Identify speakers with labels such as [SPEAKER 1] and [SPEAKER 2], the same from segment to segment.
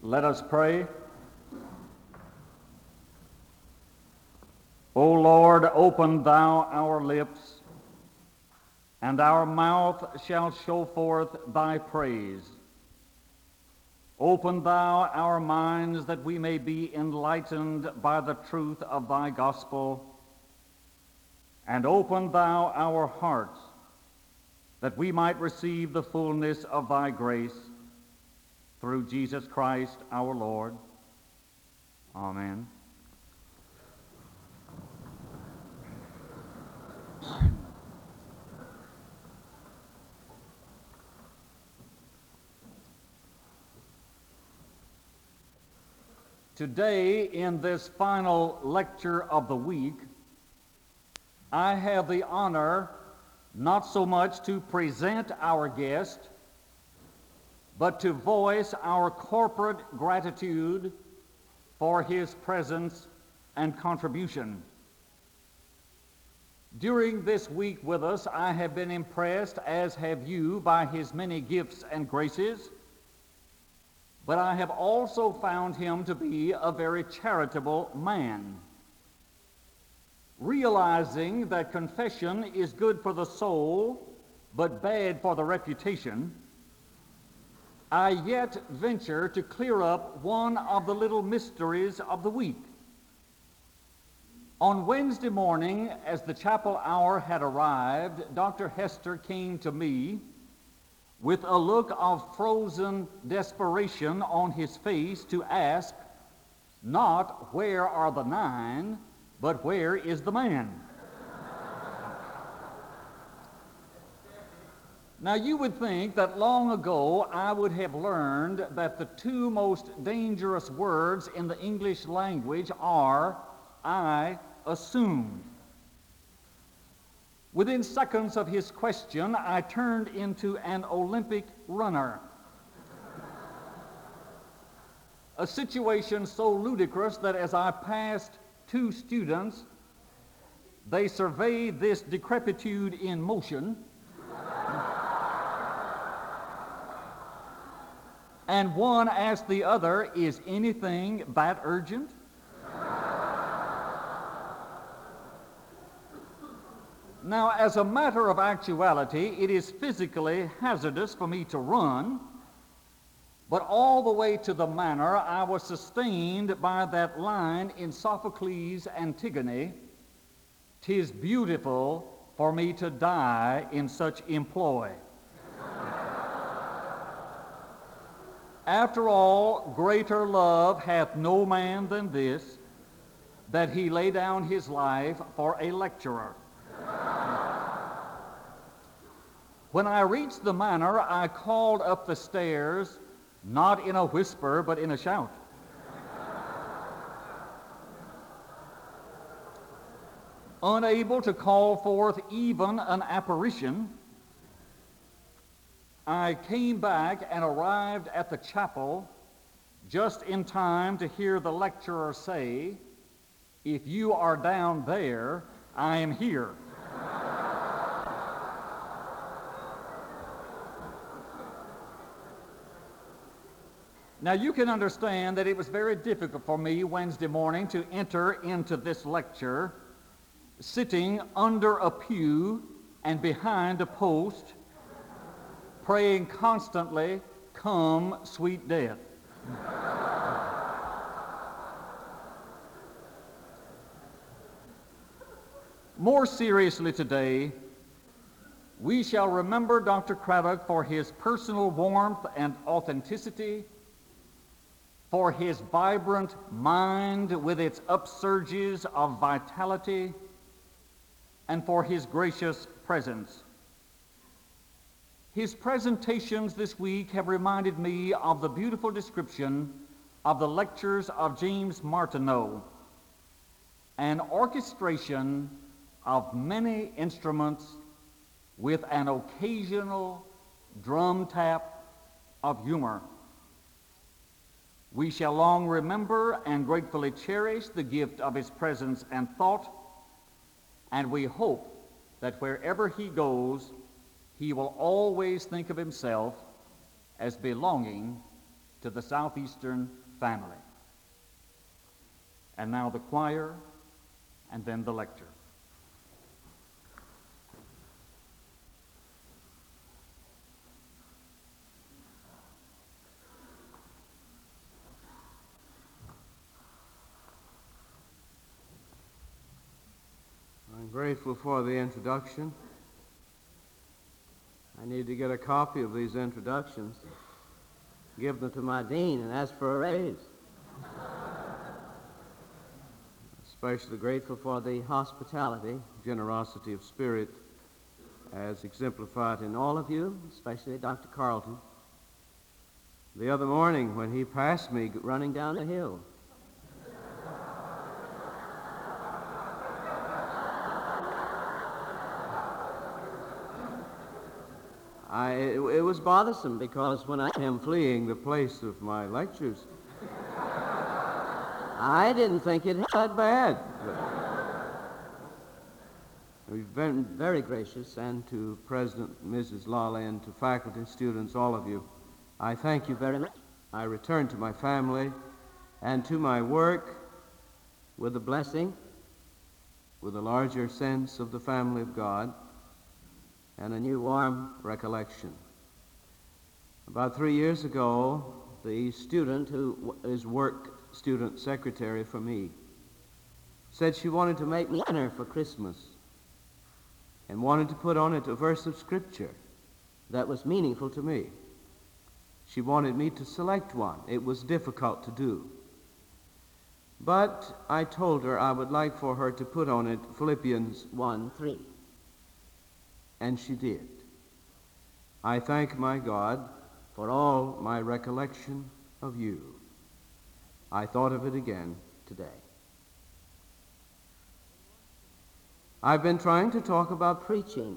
[SPEAKER 1] Let us pray. O Lord, open thou our lips, and our mouth shall show forth thy praise. Open thou our minds that we may be enlightened by the truth of thy gospel, and open thou our hearts that we might receive the fullness of thy grace through Jesus Christ our Lord. Amen. Today, in this final lecture of the week, I have the honor not so much to present our guest, but to voice our corporate gratitude for his presence and contribution. During this week with us, I have been impressed, as have you, by his many gifts and graces, but I have also found him to be a very charitable man. Realizing that confession is good for the soul, but bad for the reputation, I yet venture to clear up one of the little mysteries of the week. On Wednesday morning, as the chapel hour had arrived, Dr. Hester came to me with a look of frozen desperation on his face to ask, not where are the 9, but where is the man? Now, you would think that long ago I would have learned that the two most dangerous words in the English language are, I assume. Within seconds of his question, I turned into an Olympic runner. A situation so ludicrous that as I passed 2 students, they surveyed this decrepitude in motion, and one asked the other, is anything that urgent? Now, as a matter of actuality, it is physically hazardous for me to run, but all the way to the manor I was sustained by that line in Sophocles' Antigone, "'Tis beautiful for me to die in such employ." After all, greater love hath no man than this, that he lay down his life for a lecturer. When I reached the manor, I called up the stairs, not in a whisper, but in a shout. Unable to call forth even an apparition, I came back and arrived at the chapel just in time to hear the lecturer say, "If you are down there, I am here." Now, you can understand that it was very difficult for me Wednesday morning to enter into this lecture sitting under a pew and behind a post, praying constantly, "Come, sweet death." More seriously today, we shall remember Dr. Craddock for his personal warmth and authenticity, for his vibrant mind with its upsurges of vitality, and for his gracious presence. His presentations this week have reminded me of the beautiful description of the lectures of James Martineau, an orchestration of many instruments with an occasional drum tap of humor. We shall long remember and gratefully cherish the gift of his presence and thought, and we hope that wherever he goes, he will always think of himself as belonging to the Southeastern family. And now the choir, and then the lecture.
[SPEAKER 2] I'm grateful for the introduction. I need to get a copy of these introductions, give them to my dean, and ask for a raise. Especially grateful for the hospitality, generosity of spirit, as exemplified in all of you, especially Dr. Carlton. The other morning when he passed me running down the hill, it was bothersome because when I am fleeing the place of my lectures, I didn't think it that bad. We've been very gracious, and to President Mrs. Lawley and to faculty, students, all of you, I thank you very much. I return to my family and to my work with a blessing, with a larger sense of the family of God, and a new warm recollection. About 3 years ago, the student who is work student secretary for me said she wanted to make me dinner for Christmas and wanted to put on it a verse of Scripture that was meaningful to me. She wanted me to select one. It was difficult to do. But I told her I would like for her to put on it Philippians 1:3. And she did. I thank my God for all my recollection of you. I thought of it again today. I've been trying to talk about preaching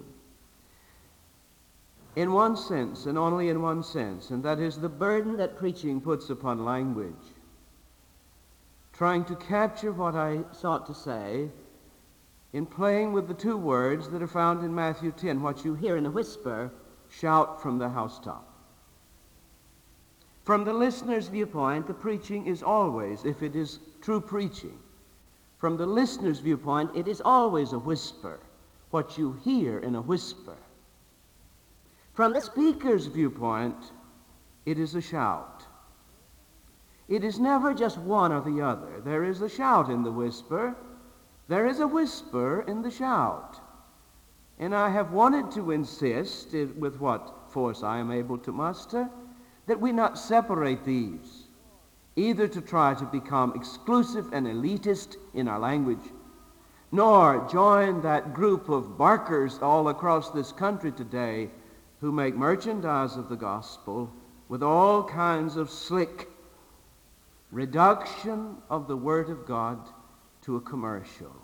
[SPEAKER 2] in one sense, and only in one sense, and that is the burden that preaching puts upon language. Trying to capture what I sought to say in playing with the two words that are found in Matthew 10, what you hear in a whisper, shout from the housetop. From the listener's viewpoint, the preaching is always, if it is true preaching, from the listener's viewpoint, it is always a whisper, what you hear in a whisper. From the speaker's viewpoint, it is a shout. It is never just one or the other. There is a shout in the whisper. There is a whisper in the shout. And I have wanted to insist, with what force I am able to muster, that we not separate these, either to try to become exclusive and elitist in our language, nor join that group of barkers all across this country today who make merchandise of the gospel with all kinds of slick reduction of the Word of God to a commercial.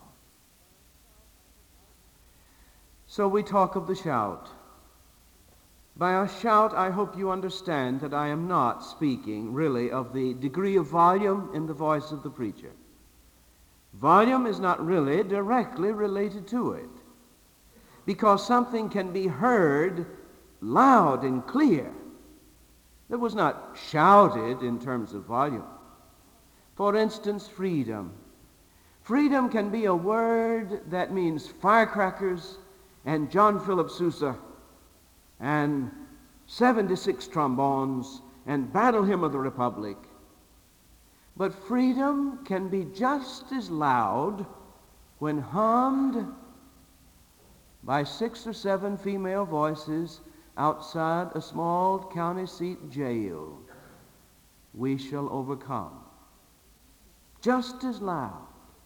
[SPEAKER 2] So we talk of the shout. By a shout, I hope you understand that I am not speaking really of the degree of volume in the voice of the preacher. Volume is not really directly related to it, because something can be heard loud and clear that was not shouted in terms of volume. For instance, freedom. Freedom can be a word that means firecrackers and John Philip Sousa and 76 trombones and Battle Hymn of the Republic. But freedom can be just as loud when hummed by 6 or 7 female voices outside a small county seat jail. We shall overcome. Just as loud.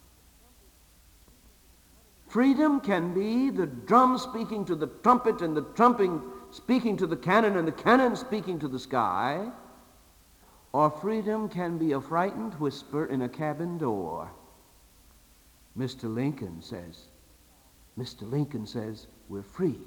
[SPEAKER 2] Freedom can be the drum speaking to the trumpet and the trumpet speaking to the cannon and the cannon speaking to the sky, or freedom can be a frightened whisper in a cabin door. Mr. Lincoln says, we're free.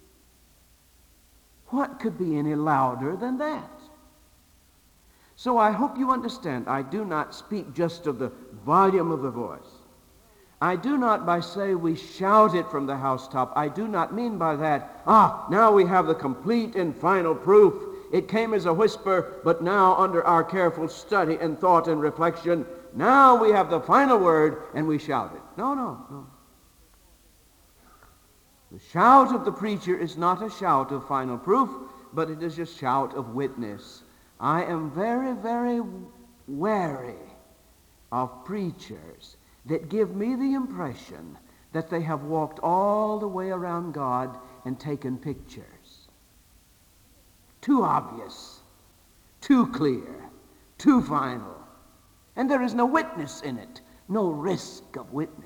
[SPEAKER 2] What could be any louder than that? So I hope you understand, I do not speak just of the volume of the voice. I do not, by say we shout it from the housetop, I do not mean by that, now we have the complete and final proof. It came as a whisper, but now under our careful study and thought and reflection, now we have the final word and we shout it. No. The shout of the preacher is not a shout of final proof, but it is a shout of witness. I am very, very wary of preachers that give me the impression that they have walked all the way around God and taken pictures. Too obvious, too clear, too final. And there is no witness in it, no risk of witness.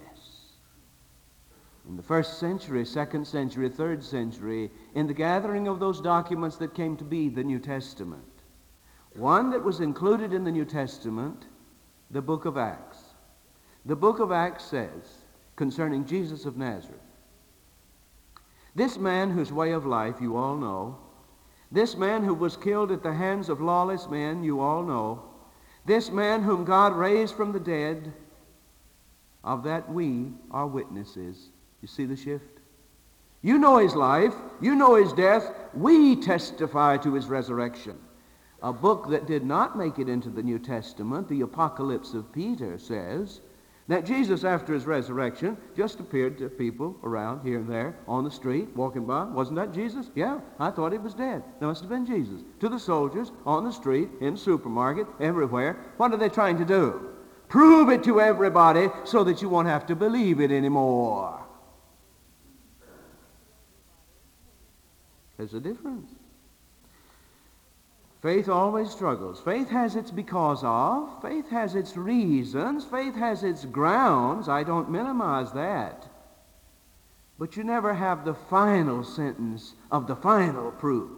[SPEAKER 2] In the first century, second century, third century, in the gathering of those documents that came to be the New Testament, one that was included in the New Testament, the book of Acts. The book of Acts says, concerning Jesus of Nazareth, this man whose way of life you all know, this man who was killed at the hands of lawless men you all know, this man whom God raised from the dead, of that we are witnesses. You see the shift? You know his life, you know his death, we testify to his resurrection. A book that did not make it into the New Testament, the Apocalypse of Peter, says that Jesus, after his resurrection, just appeared to people around here and there on the street, walking by. Wasn't that Jesus? Yeah, I thought he was dead. That must have been Jesus. To the soldiers, on the street, in the supermarket, everywhere. What are they trying to do? Prove it to everybody so that you won't have to believe it anymore. There's a difference. Faith always struggles. Faith has its because of. Faith has its reasons. Faith has its grounds. I don't minimize that. But you never have the final sentence of the final proof.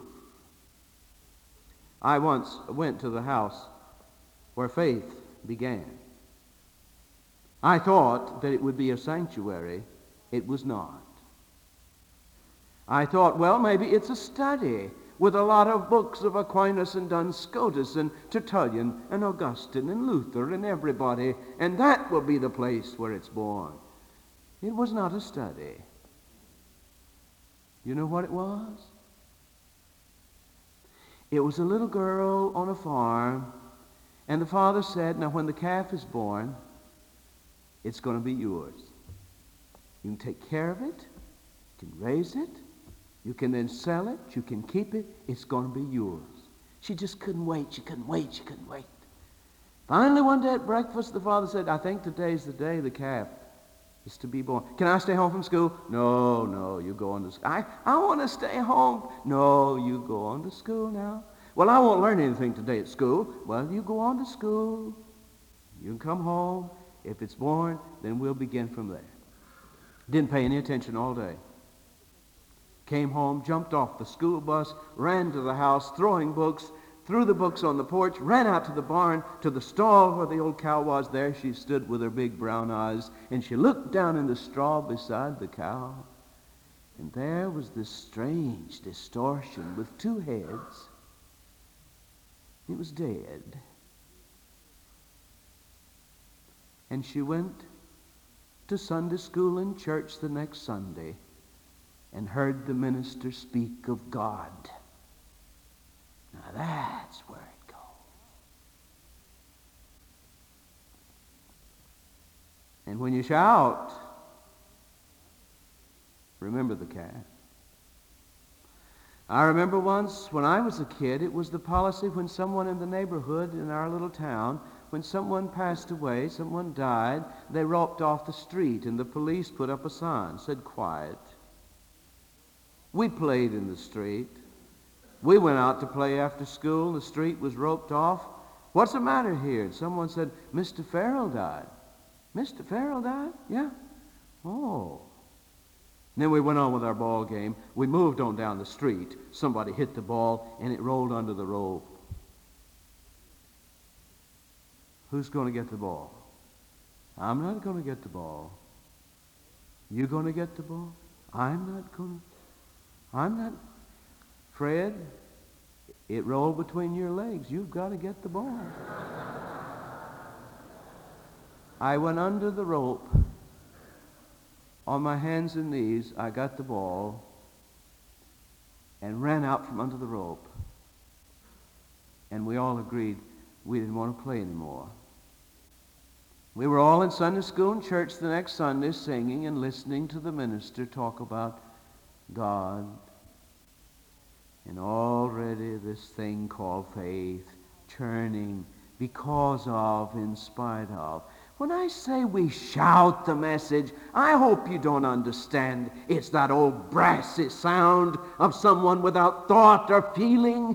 [SPEAKER 2] I once went to the house where faith began. I thought that it would be a sanctuary. It was not. I thought, well, maybe it's a study with a lot of books of Aquinas and Duns Scotus and Tertullian and Augustine and Luther and everybody, and that will be the place where it's born. It was not a study. You know what it was? It was a little girl on a farm, and the father said, now when the calf is born, it's going to be yours. You can take care of it, you can raise it, you can then sell it, you can keep it, it's going to be yours. She just couldn't wait, she couldn't wait. Finally one day at breakfast, the father said, I think today's the day the calf is to be born. Can I stay home from school? No, you go on to school. I want to stay home. No, you go on to school now. Well, I won't learn anything today at school. Well, you go on to school. You can come home. If it's born, then we'll begin from there. Didn't pay any attention all day. Came home, jumped off the school bus, ran to the house, throwing books, threw the books on the porch, ran out to the barn, to the stall where the old cow was. There she stood with her big brown eyes, and she looked down in the straw beside the cow. And there was this strange distortion with two heads. It was dead. And she went to Sunday school and church the next Sunday and heard the minister speak of God. Now that's where it goes. And when you shout, remember the calf. I remember once when I was a kid, it was the policy when someone in the neighborhood in our little town, when someone passed away, someone died, they roped off the street and the police put up a sign, said quiet. We played in the street. We went out to play after school. The street was roped off. What's the matter here? And someone said, Mr. Farrell died. Mr. Farrell died? Yeah. Oh. And then we went on with our ball game. We moved on down the street. Somebody hit the ball, and it rolled under the rope. Who's going to get the ball? I'm not going to get the ball. You going to get the ball? I'm not. Fred, it rolled between your legs. You've got to get the ball. I went under the rope. On my hands and knees, I got the ball and ran out from under the rope. and we all agreed we didn't want to play anymore. We were all in Sunday school and church the next Sunday singing and listening to the minister talk about God. And already this thing called faith churning because of, in spite of. When I say we shout the message, I hope you don't understand it's that old brassy sound of someone without thought or feeling.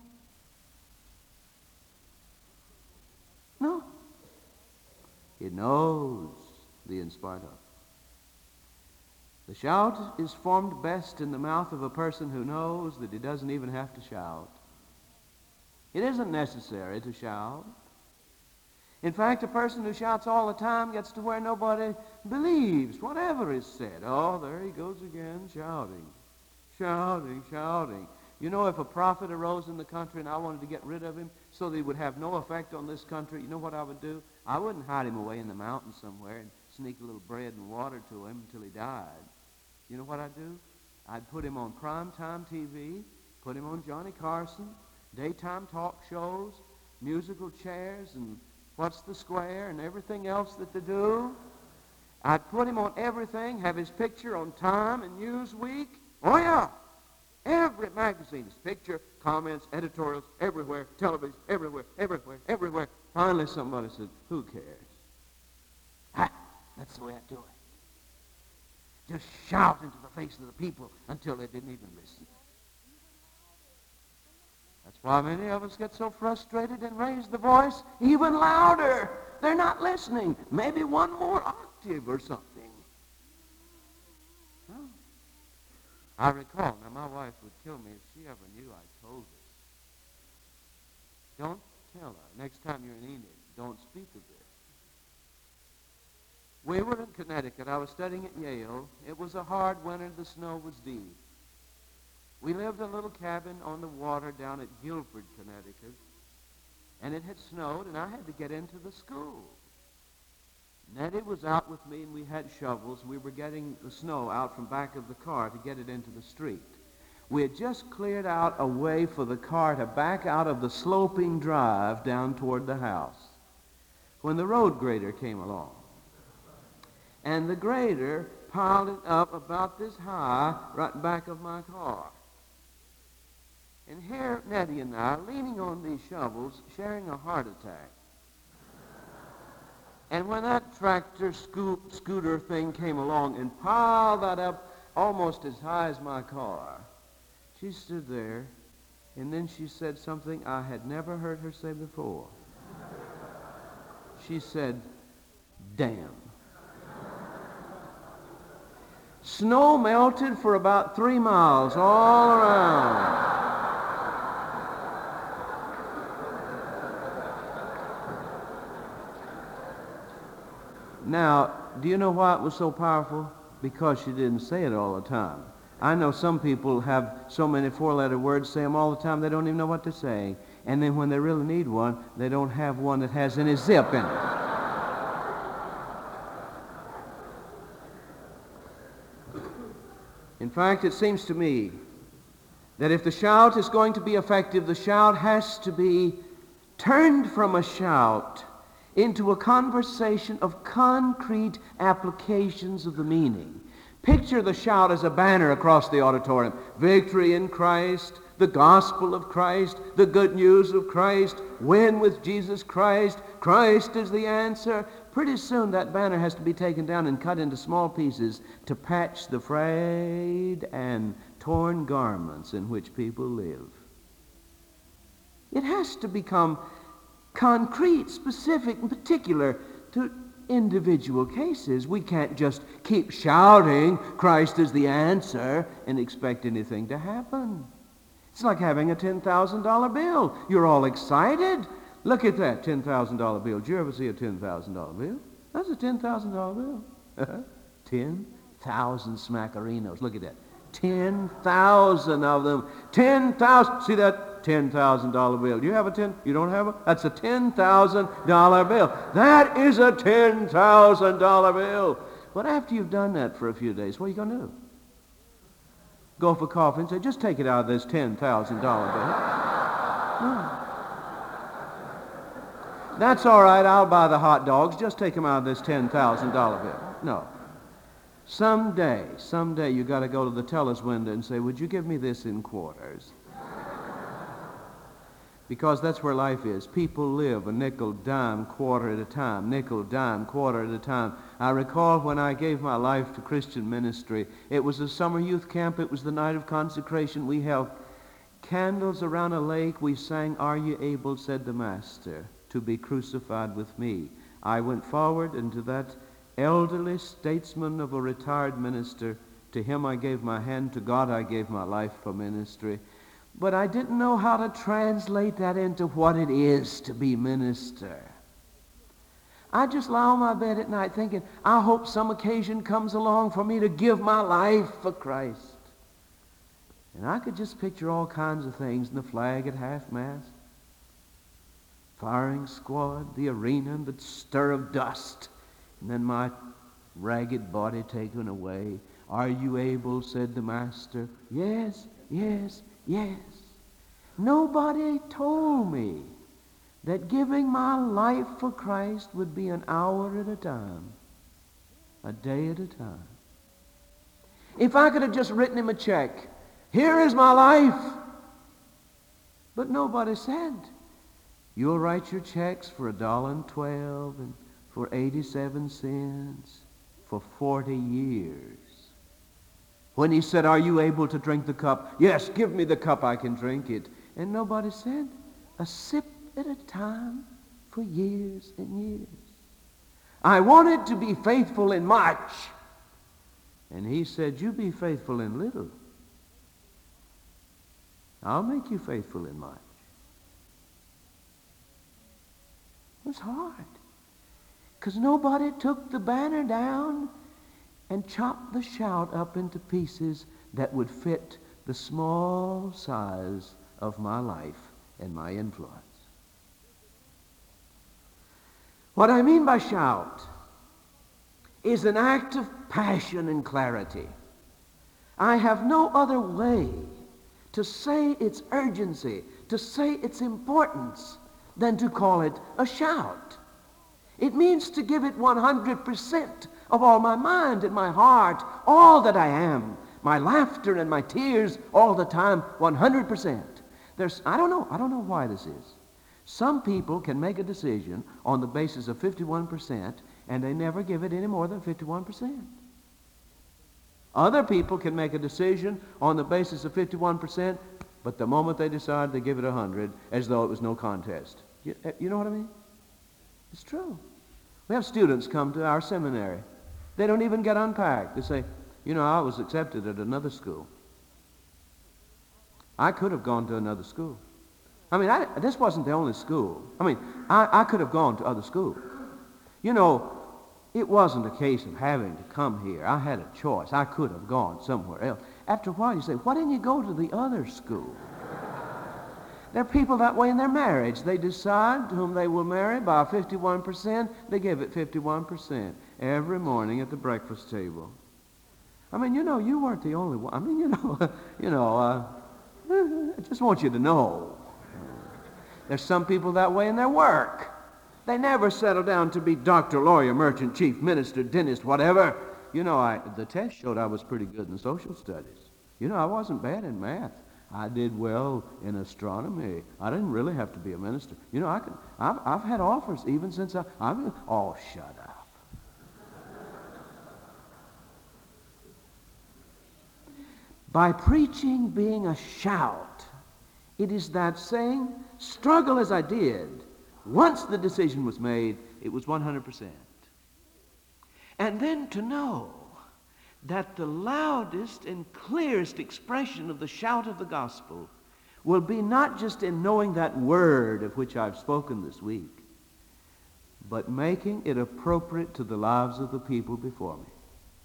[SPEAKER 2] No. It knows the in spite of. The shout is formed best in the mouth of a person who knows that he doesn't even have to shout. It isn't necessary to shout. In fact, a person who shouts all the time gets to where nobody believes whatever is said. Oh, there he goes again, shouting, shouting, shouting. You know, if a prophet arose in the country and I wanted to get rid of him so that he would have no effect on this country, you know what I would do? I wouldn't hide him away in the mountains somewhere and sneak a little bread and water to him until he died. You know what I'd do? I'd put him on primetime TV, put him on Johnny Carson, daytime talk shows, musical chairs, and What's the Square and everything else that they do. I'd put him on everything, have his picture on Time and Newsweek. Oh, yeah. Every magazine, his picture, comments, editorials, everywhere, television, everywhere, everywhere, everywhere. Finally, somebody said, who cares? That's the way I do it. Just shout into the face of the people until they didn't even listen. That's why many of us get so frustrated and raise the voice even louder. They're not listening. Maybe one more octave or something. No. I recall, now my wife would kill me if she ever knew I told this. Don't tell her. Next time you're in Enid, don't speak of this. We were in Connecticut. I was studying at Yale. It was a hard winter. The snow was deep. We lived in a little cabin on the water down at Guilford, Connecticut. And it had snowed, and I had to get into the school. Nettie was out with me, and we had shovels. We were getting the snow out from back of the car to get it into the street. We had just cleared out a way for the car to back out of the sloping drive down toward the house when the road grader came along. And the grader piled it up about this high right back of my car. And here Nettie and I, leaning on these shovels, sharing a heart attack. And when that tractor scooter thing came along and piled that up almost as high as my car, she stood there, and then she said something I had never heard her say before. She said, damn. Snow melted for about 3 miles all around. Now, do you know why it was so powerful? Because she didn't say it all the time. I know some people have so many four-letter words, say them all the time, they don't even know what they're saying. And then when they really need one, they don't have one that has any zip in it. In fact, it seems to me that if the shout is going to be effective, the shout has to be turned from a shout into a conversation of concrete applications of the meaning. Picture the shout as a banner across the auditorium. Victory in Christ, the gospel of Christ, the good news of Christ, win with Jesus Christ, Christ is the answer. Pretty soon that banner has to be taken down and cut into small pieces to patch the frayed and torn garments in which people live. It has to become concrete, specific, and particular to individual cases. We can't just keep shouting, Christ is the answer, and expect anything to happen. It's like having a $10,000 bill. You're all excited. Look at that $10,000 bill. Did you ever see a $10,000 bill? That's a $10,000 bill. 10,000 smackerinos. Look at that. 10,000 of them. 10,000. See that $10,000 bill? Do you have a 10? You don't have a? That's a $10,000 bill. That is a $10,000 bill. But after you've done that for a few days, what are you going to do? Go for coffee and say, just take it out of this $10,000 bill. No. That's all right, I'll buy the hot dogs. Just take them out of this $10,000 bill. No. Someday you got to go to the teller's window and say, would you give me this in quarters? Because that's where life is. People live a nickel, dime, quarter at a time. Nickel, dime, quarter at a time. I recall when I gave my life to Christian ministry, it was a summer youth camp. It was the night of consecration. We held candles around a lake. We sang, "Are you able," said the Master, "to be crucified with me?" I went forward, and to that elderly statesman of a retired minister, to him I gave my hand. To God I gave my life for ministry. But I didn't know how to translate that into what it is to be minister. I just lie on my bed at night thinking, I hope some occasion comes along for me to give my life for Christ. And I could just picture all kinds of things, and the flag at half-mast, firing squad, the arena, and the stir of dust, and then my ragged body taken away. "Are you able?" said the Master. "Yes, yes, yes." Nobody told me that giving my life for Christ would be an hour at a time, a day at a time. If I could have just written him a check, "Here is my life." But nobody said, "You'll write your checks for $1.12 and for 87 cents for 40 years. When he said, "Are you able to drink the cup?" "Yes, give me the cup, I can drink it." And nobody said, "A sip at a time for years and years." I wanted to be faithful in much. And he said, "You be faithful in little. I'll make you faithful in much." It was hard, because nobody took the banner down and chopped the shout up into pieces that would fit the small size of my life and my influence. What I mean by shout is an act of passion and clarity. I have no other way to say its urgency, to say its importance, than to call it a shout. It means to give it 100% of all my mind and my heart, all that I am, my laughter and my tears, all the time, 100%. I don't know why this is. Some people can make a decision on the basis of 51%, and they never give it any more than 51%. Other people can make a decision on the basis of 51%, but the moment they decide, they give it 100, as though it was no contest. You know what I mean? It's true. We have students come to our seminary. They don't even get unpacked. They say, "I was accepted at another school. I could have gone to another school. This wasn't the only school. I could have gone to other schools. It wasn't a case of having to come here. I had a choice. I could have gone somewhere else." After a while, you say, "Why didn't you go to the other school?" There are people that way in their marriage. They decide whom they will marry by 51%. They give it 51% every morning at the breakfast table. You weren't the only one. I just want you to know. There's some people that way in their work. They never settle down to be doctor, lawyer, merchant, chief, minister, dentist, whatever. The test showed I was pretty good in social studies. I wasn't bad in math. I did well in astronomy. I didn't really have to be a minister. I've had offers even since oh, shut up. By preaching being a shout, it is that saying, struggle as I did, once the decision was made, it was 100%. And then to know that the loudest and clearest expression of the shout of the gospel will be not just in knowing that word of which I've spoken this week, but making it appropriate to the lives of the people before me.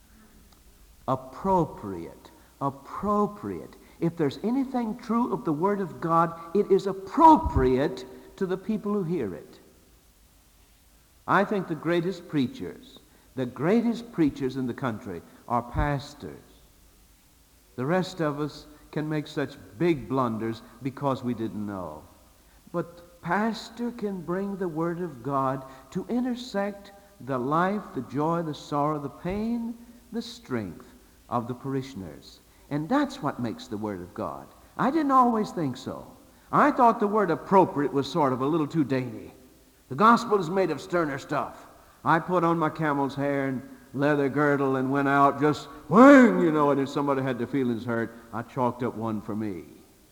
[SPEAKER 2] Appropriate. If there's anything true of the Word of God, it is appropriate to the people who hear it. I think the greatest preachers in the country are pastors. The rest of us can make such big blunders because we didn't know. But pastor can bring the Word of God to intersect the life, the joy, the sorrow, the pain, the strength of the parishioners. And that's what makes the Word of God. I didn't always think so. I thought the word appropriate was sort of a little too dainty. The gospel is made of sterner stuff. I put on my camel's hair and leather girdle and went out just whang, and if somebody had their feelings hurt, I chalked up one for me.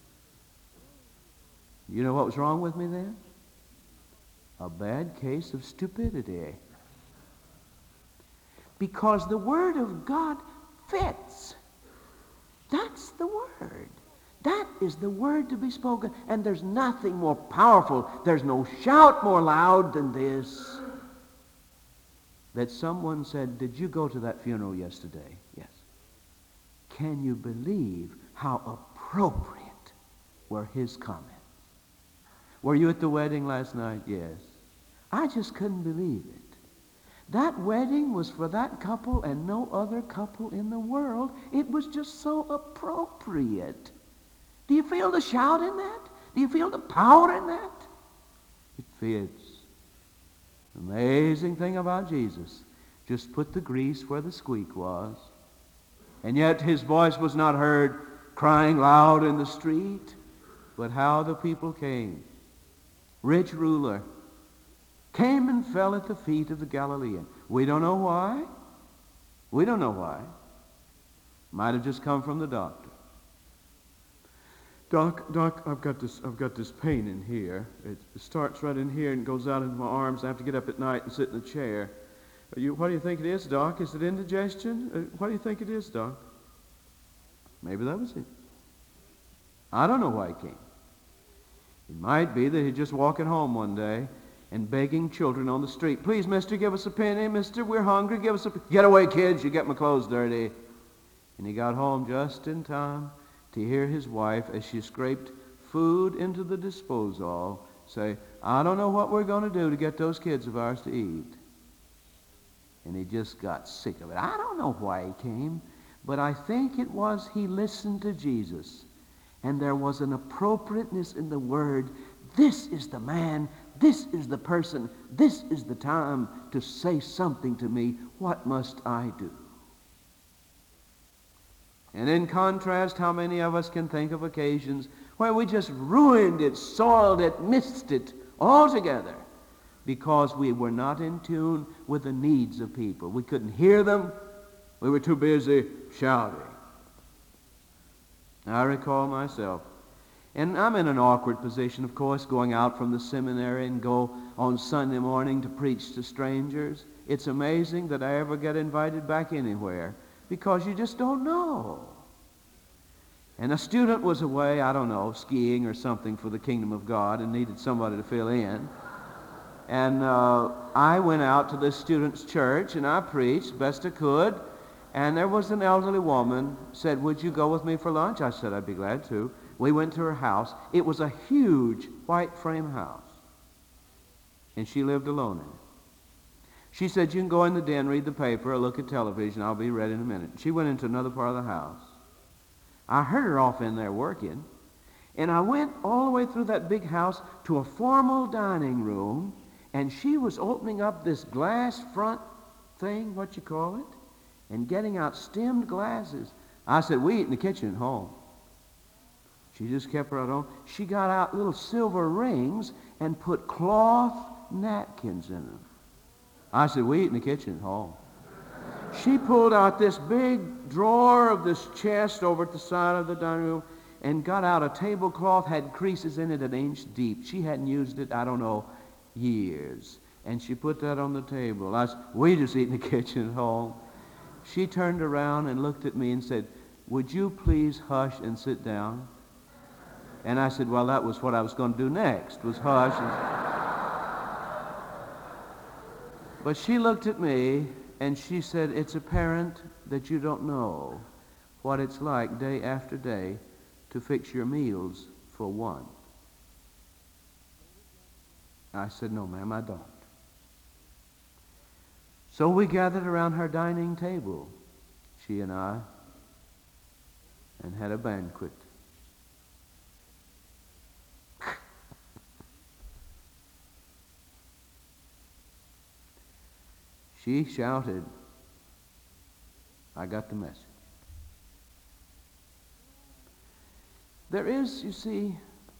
[SPEAKER 2] You know what was wrong with me then? A bad case of stupidity. Because the Word of God fits. That's the Word. That is the Word to be spoken. And there's nothing more powerful. There's no shout more loud than this. That someone said, "Did you go to that funeral yesterday?" Yes. Can you believe how appropriate were his comments? Were you at the wedding last night? Yes. I just couldn't believe it. That wedding was for that couple and no other couple in the world. It was just so appropriate. Do you feel the shout in that? Do you feel the power in that? It fits. The amazing thing about Jesus, just put the grease where the squeak was. And yet his voice was not heard crying loud in the street, but how the people came. Rich ruler came and fell at the feet of the Galilean. We don't know why. We don't know why. Might have just come from the doctor. Doc, I've got this pain in here. It starts right in here and goes out into my arms. I have to get up at night and sit in a chair. What do you think it is, Doc? Is it indigestion? What do you think it is, Doc? Maybe that was it. I don't know why he came. It might be that he's just walking home one day and begging children on the street, "Please, mister, give us a penny. Mister, we're hungry. Give us a penny. Get away, kids. You get my clothes dirty." And he got home just in time to hear his wife, as she scraped food into the disposal, say, "I don't know what we're going to do to get those kids of ours to eat." And he just got sick of it. I don't know why he came, but I think it was he listened to Jesus. And there was an appropriateness in the word. This is the man. This is the person. This is the time to say something to me. What must I do? And in contrast, how many of us can think of occasions where we just ruined it, soiled it, missed it altogether because we were not in tune with the needs of people. We couldn't hear them. We were too busy shouting. I recall myself, and I'm in an awkward position, of course, going out from the seminary and go on Sunday morning to preach to strangers. It's amazing that I ever get invited back anywhere, because you just don't know. And a student was away, I don't know, skiing or something for the kingdom of God and needed somebody to fill in. And I went out to this student's church and I preached best I could. And there was an elderly woman, said, "Would you go with me for lunch?" I said, "I'd be glad to." We went to her house. It was a huge white frame house. And she lived alone in it. She said, "You can go in the den, read the paper, or look at television. I'll be ready in a minute." She went into another part of the house. I heard her off in there working. And I went all the way through that big house to a formal dining room. And she was opening up this glass front thing, what you call it, and getting out stemmed glasses. I said, "We eat in the kitchen at home." She just kept right on. She got out little silver rings and put cloth napkins in them. I said, "We eat in the kitchen at home." She pulled out this big drawer of this chest over at the side of the dining room and got out a tablecloth, had creases in it an inch deep. She hadn't used it, I don't know, years. And she put that on the table. I said, "We just eat in the kitchen at home." She turned around and looked at me and said, "Would you please hush and sit down?" And I said, well, that was what I was going to do next, was hush. But she looked at me and she said, "It's apparent that you don't know what it's like day after day to fix your meals for one." I said, "No, ma'am, I don't." So we gathered around her dining table, she and I, and had a banquet. She shouted, I got the message. There is, you see,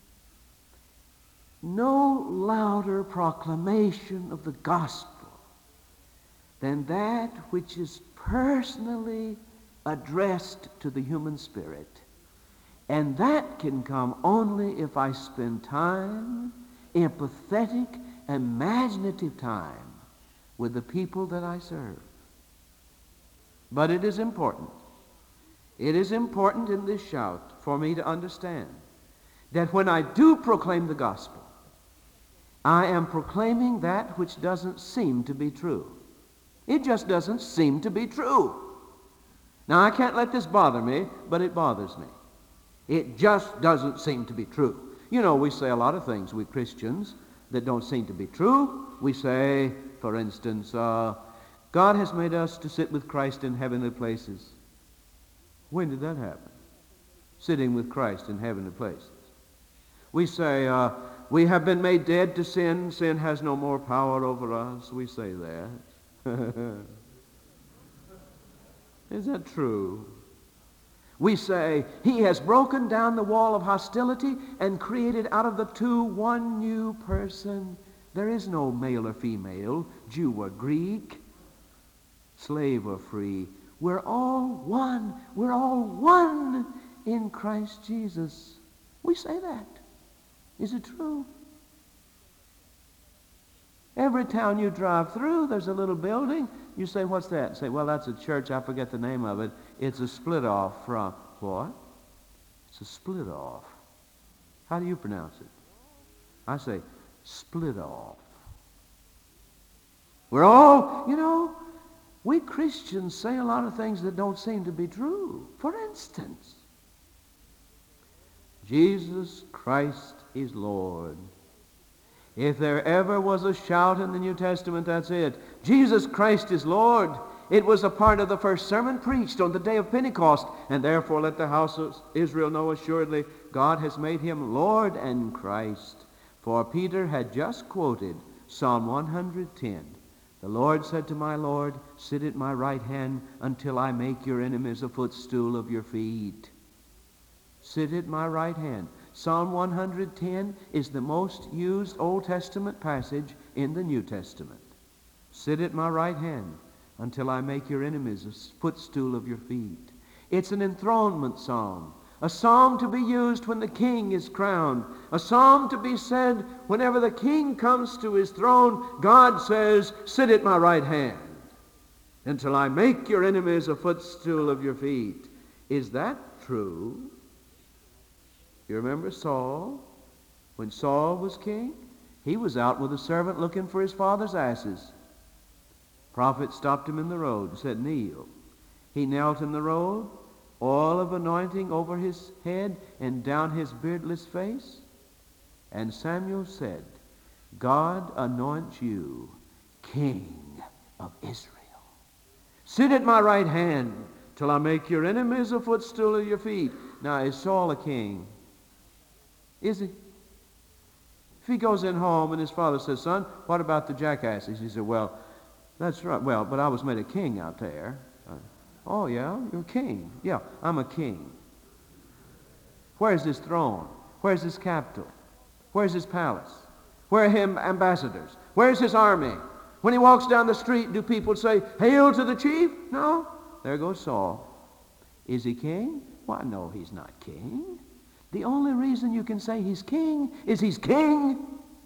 [SPEAKER 2] no louder proclamation of the gospel than that which is personally addressed to the human spirit. And that can come only if I spend time, empathetic, imaginative time, with the people that I serve. But it is important. It is important in this shout for me to understand that when I do proclaim the gospel, I am proclaiming that which doesn't seem to be true. It just doesn't seem to be true. Now, I can't let this bother me, but it bothers me. It just doesn't seem to be true. You know, we say a lot of things, we Christians, that don't seem to be true. We say, for instance, God has made us to sit with Christ in heavenly places. When did that happen? Sitting with Christ in heavenly places. We say, we have been made dead to sin. Sin has no more power over us. We say that. Is that true? We say, he has broken down the wall of hostility and created out of the two one new person. There is no male or female, Jew or Greek, slave or free. We're all one. We're all one in Christ Jesus. We say that. Is it true? Every town you drive through, there's a little building. You say, what's that? Say, well, that's a church. I forget the name of it. It's a split off from what? It's a split off. How do you pronounce it? I say, split off. We're all, you know, we Christians say a lot of things that don't seem to be true. For instance, Jesus Christ is Lord. If there ever was a shout in the New Testament, that's it. Jesus Christ is Lord. It was a part of the first sermon preached on the day of Pentecost. And therefore let the house of Israel know assuredly, God has made him Lord and Christ. For Peter had just quoted Psalm 110. The Lord said to my Lord, sit at my right hand until I make your enemies a footstool of your feet. Sit at my right hand. Psalm 110 is the most used Old Testament passage in the New Testament. Sit at my right hand until I make your enemies a footstool of your feet. It's an enthronement psalm, a psalm to be used when the king is crowned, a psalm to be said whenever the king comes to his throne. God says, sit at my right hand until I make your enemies a footstool of your feet. Is that true? You remember Saul? When Saul was king, he was out with a servant looking for his father's asses. Prophet stopped him in the road and said, kneel. He knelt in the road, oil of anointing over his head and down his beardless face. And Samuel said, God anoints you king of Israel. Sit at my right hand till I make your enemies a footstool of your feet. Now, is Saul a king? Is he? If he goes in home and his father says, son, what about the jackasses? He said, well, that's right. Well, but I was made a king out there. Oh, yeah? You're a king. Yeah, I'm a king. Where's his throne? Where's his capital? Where's his palace? Where are his ambassadors? Where's his army? When he walks down the street, do people say, hail to the chief? No. There goes Saul. Is he king? Why, no, he's not king. The only reason you can say he's king is he's king.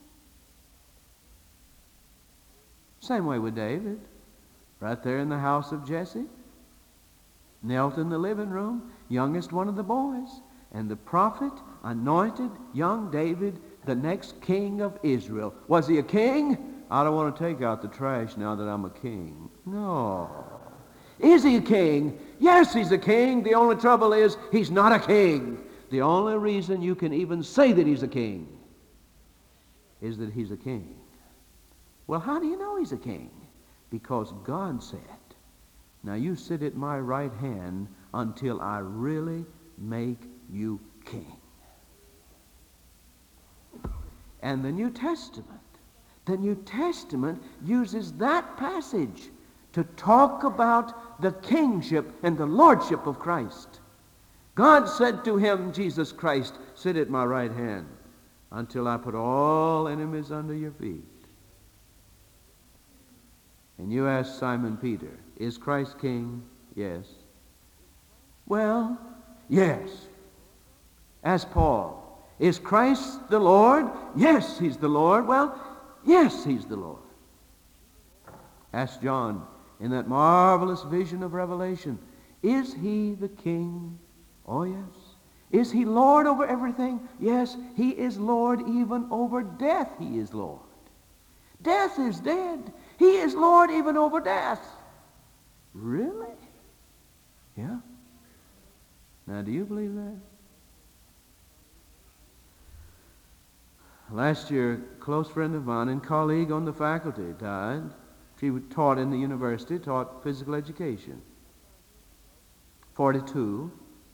[SPEAKER 2] Same way with David. Right there in the house of Jesse. Knelt in the living room, youngest one of the boys. And the prophet anointed young David the next king of Israel. Was he a king? I don't want to take out the trash now that I'm a king. No. Is he a king? Yes, he's a king. The only trouble is he's not a king. The only reason you can even say that he's a king is that he's a king. Well, how do you know he's a king? Because God said, now you sit at my right hand until I really make you king. And the New Testament uses that passage to talk about the kingship and the lordship of Christ. God said to him, Jesus Christ, sit at my right hand until I put all enemies under your feet. And you ask Simon Peter, is Christ king? Yes. Well, yes. Ask Paul, is Christ the Lord? Yes, he's the Lord. Well, yes, he's the Lord. Ask John in that marvelous vision of Revelation, is he the king? Oh, yes. Is he Lord over everything? Yes, he is Lord even over death. He is Lord. Death is dead. He is Lord even over death. Really? Yeah. Now, do you believe that? Last year, a close friend of mine and colleague on the faculty died. She taught in the university, taught physical education. 42.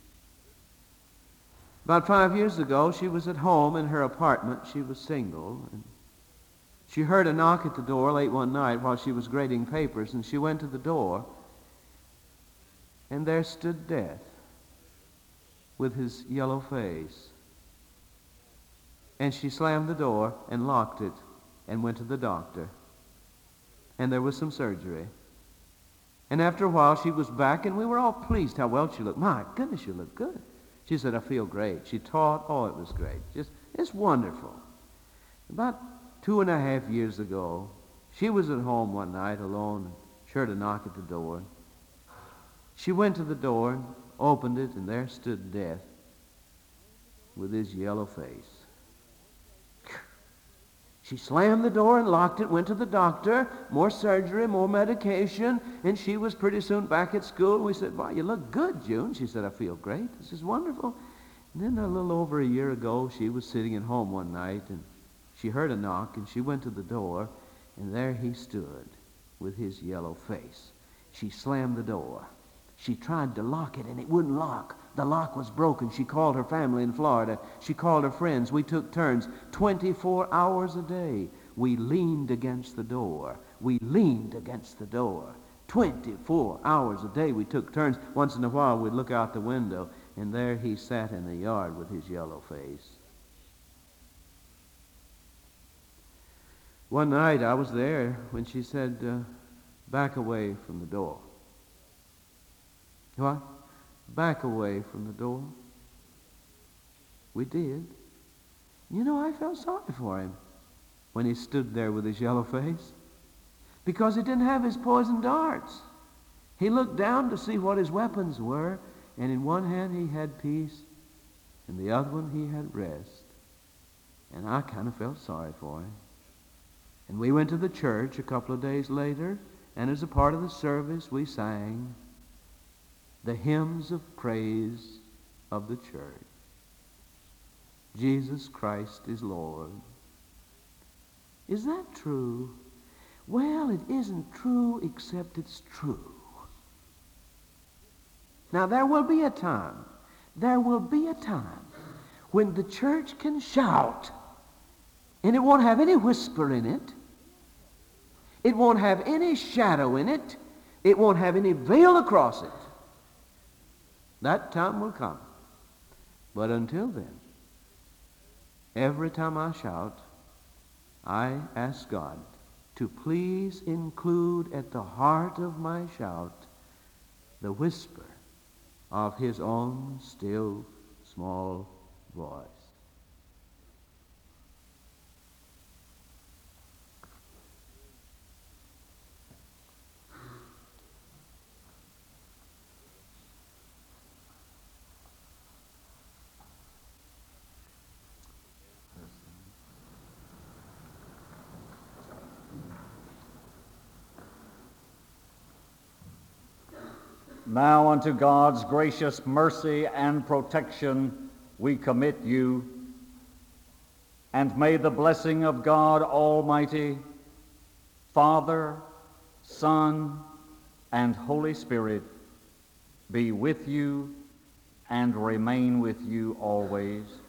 [SPEAKER 2] About 5 years ago, she was at home in her apartment. She was single. And she heard a knock at the door late one night while she was grading papers, and she went to the door, and there stood Death with his yellow face. And she slammed the door and locked it and went to the doctor. And there was some surgery. And after a while, she was back, and we were all pleased how well she looked. My goodness, you look good. She said, I feel great. She taught. Oh, it was great. It's wonderful. About 2.5 years ago, she was at home one night alone, and she heard a knock at the door. She went to the door and opened it, and there stood Death with his yellow face. She slammed the door and locked it, went to the doctor, more surgery, more medication, and she was pretty soon back at school. We said, wow, you look good, June. She said, I feel great. This is wonderful. And then a little over a year ago, she was sitting at home one night, and she heard a knock, and she went to the door, and there he stood with his yellow face. She slammed the door. She tried to lock it, and it wouldn't lock. The lock was broken. She called her family in Florida. She called her friends. We took turns 24 hours a day. We leaned against the door. We leaned against the door. 24 hours a day we took turns. Once in a while we'd look out the window, and there he sat in the yard with his yellow face. One night I was there when she said, back away from the door. What? Back away from the door. We did. You know, I felt sorry for him when he stood there with his yellow face, because he didn't have his poison darts. He looked down to see what his weapons were, and in one hand he had peace, in the other one he had rest. And I kind of felt sorry for him. And we went to the church a couple of days later, and as a part of the service we sang the hymns of praise of the church. Jesus Christ is Lord. Is that true? Well, it isn't true except it's true. Now, there will be a time when the church can shout, and it won't have any whisper in it. It won't have any shadow in it. It won't have any veil across it. That time will come. But until then, every time I shout, I ask God to please include at the heart of my shout the whisper of his own still small voice.
[SPEAKER 1] Now unto God's gracious mercy and protection we commit you, and may the blessing of God Almighty, Father, Son, and Holy Spirit be with you and remain with you always.